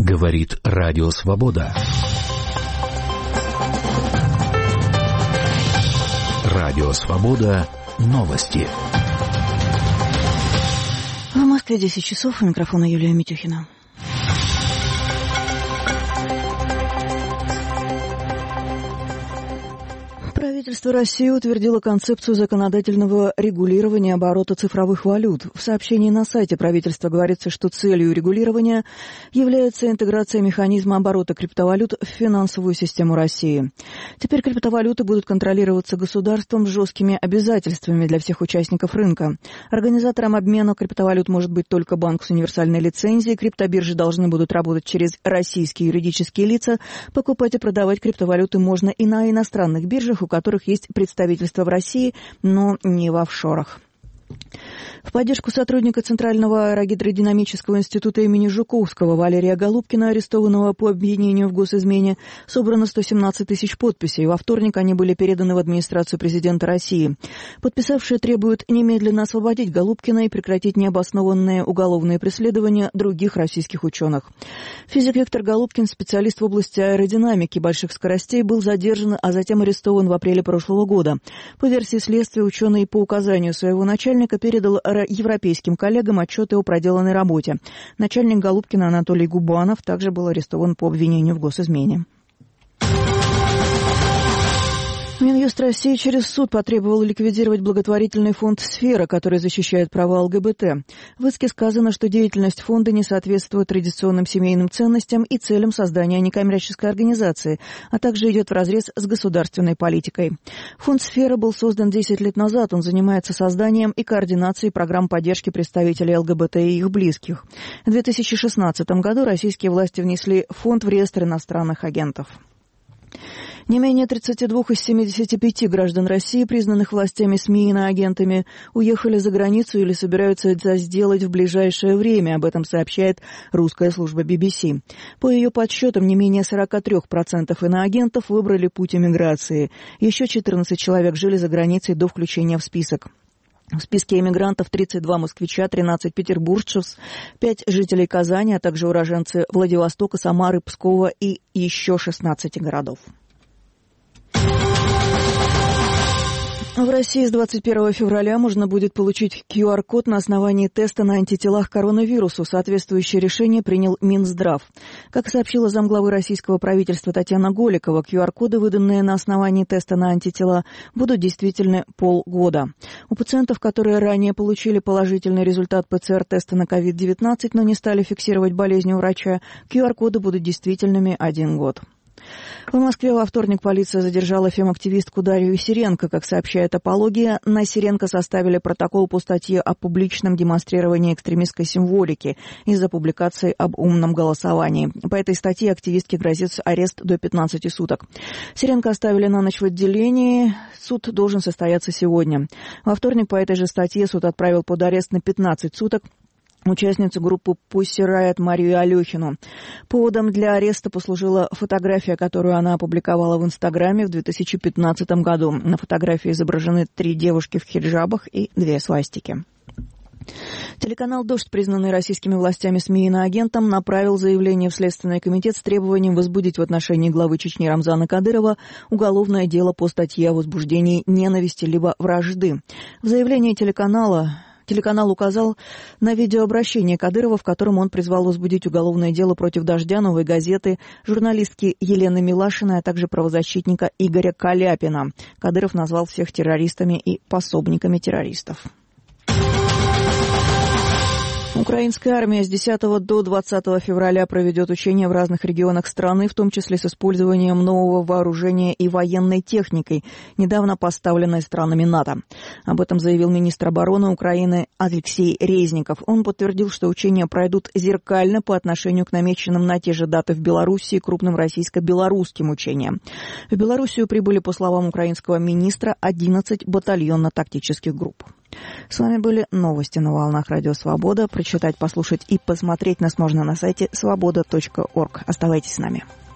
Говорит Радио Свобода. Радио Свобода. Новости. В Москве 10 часов. У микрофона Юлия Митюхина. Правительство России утвердило концепцию законодательного регулирования оборота цифровых валют. В сообщении на сайте правительства говорится, что целью регулирования является интеграция механизма оборота криптовалют в финансовую систему России. Теперь криптовалюты будут контролироваться государством с жесткими обязательствами для всех участников рынка. Организатором обмена криптовалют может быть только банк с универсальной лицензией. Криптобиржи должны будут работать через российские юридические лица. Покупать и продавать криптовалюты можно и на иностранных биржах, у которых есть представительство в России, но не в офшорах. В поддержку сотрудника Центрального аэрогидродинамического института имени Жуковского Валерия Голубкина, арестованного по обвинению в госизмене, собрано 117 тысяч подписей. Во вторник они были переданы в администрацию президента России. Подписавшие требуют немедленно освободить Голубкина и прекратить необоснованные уголовные преследования других российских ученых. Физик Виктор Голубкин, специалист в области аэродинамики больших скоростей, был задержан, а затем арестован в апреле прошлого года. По версии следствия, ученый по указанию своего начальника передал европейским коллегам отчеты о проделанной работе. Начальник Голубкина Анатолий Губанов также был арестован по обвинению в госизмене. Минюст России через суд потребовал ликвидировать благотворительный фонд «Сфера», который защищает права ЛГБТ. В иске сказано, что деятельность фонда не соответствует традиционным семейным ценностям и целям создания некоммерческой организации, а также идет вразрез с государственной политикой. Фонд «Сфера» был создан 10 лет назад. Он занимается созданием и координацией программ поддержки представителей ЛГБТ и их близких. В 2016 году российские власти внесли фонд в реестр иностранных агентов. Не менее 32 из 75 граждан России, признанных властями СМИ иноагентами, уехали за границу или собираются это сделать в ближайшее время. Об этом сообщает русская служба BBC. По ее подсчетам, не менее 43% иноагентов выбрали путь эмиграции. Еще 14 человек жили за границей до включения в список. В списке эмигрантов 32 москвича, 13 петербуржцев, 5 жителей Казани, а также уроженцы Владивостока, Самары, Пскова и еще 16 городов. В России с 21 февраля можно будет получить QR-код на основании теста на антитела к коронавирусу. Соответствующее решение принял Минздрав. Как сообщила замглавы российского правительства Татьяна Голикова, QR-коды, выданные на основании теста на антитела, будут действительны полгода. У пациентов, которые ранее получили положительный результат ПЦР-теста на COVID-19, но не стали фиксировать болезнь у врача, QR-коды будут действительными 1 год. В Москве во вторник полиция задержала фем-активистку Дарью Сиренко. Как сообщает «Апология», на Сиренко составили протокол по статье о публичном демонстрировании экстремистской символики из-за публикации об умном голосовании. По этой статье активистке грозит арест до 15 суток. Сиренко оставили на ночь в отделении. Суд должен состояться сегодня. Во вторник по этой же статье суд отправил под арест на 15 суток участницу группы Pussy Riot Марию Алехину. Поводом для ареста послужила фотография, которую она опубликовала в Инстаграме в 2015 году. На фотографии изображены 3 девушки в хиджабах и 2 свастики. Телеканал «Дождь», признанный российскими властями СМИ иноагентом, направил заявление в Следственный комитет с требованием возбудить в отношении главы Чечни Рамзана Кадырова уголовное дело по статье о возбуждении ненависти либо вражды. В заявлении Телеканал указал на видеообращение Кадырова, в котором он призвал возбудить уголовное дело против «Дождя», «Новой газеты», журналистки Елены Милашиной, а также правозащитника Игоря Каляпина. Кадыров назвал всех террористами и пособниками террористов. Украинская армия с 10 до 20 февраля проведет учения в разных регионах страны, в том числе с использованием нового вооружения и военной техникой, недавно поставленной странами НАТО. Об этом заявил министр обороны Украины Алексей Резников. Он подтвердил, что учения пройдут зеркально по отношению к намеченным на те же даты в Белоруссии крупным российско-белорусским учениям. В Белоруссию прибыли, по словам украинского министра, 11 батальонно-тактических групп. С вами были новости на волнах Радио Свобода. Прочитать, послушать и посмотреть нас можно на сайте svoboda.org. Оставайтесь с нами.